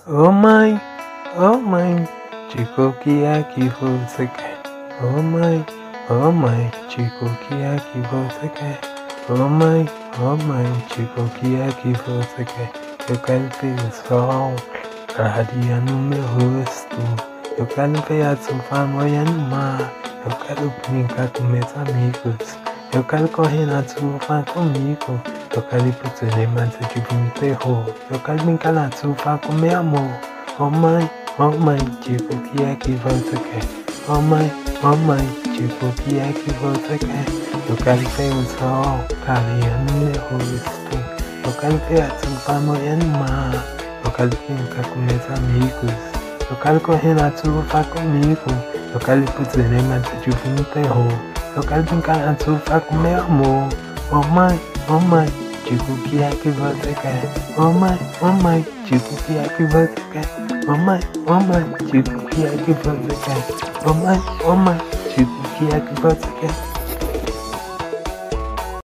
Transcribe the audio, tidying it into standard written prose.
oh mãe, diga o que é que você quer. Oh mãe, diga o que é que você quer. Oh mãe, diga o que é que você quer. Eu quero ver o sol radiando no meu rosto. Eu quero ver a chuva molhando o mar. Eu quero brincar com meus amigos. Eu quero correr na chuva comigo. Eu quero ir pro cinema assistir filme de terror. Eu quero brincar na chuva com meu amor. Oh mãe, diga o que é que você quer. Oh mãe, diga o que é que você quer. Eu quero ver o sol clareando no meu rosto. Eu quero ver a chuva molhando o mar. Eu quero brincar com meus amigos. Eu quero correr na chuva comigo. Eu quero ir pro cinema assistir filme de terror. Eu quero brincar na chuva com meu amor. Oh mãe, diga o que é que você quer. Oh mãe, diga o que é que você quer. Oh mãe, diga o que é que você quer. Oh mãe, diga o que é que você quer.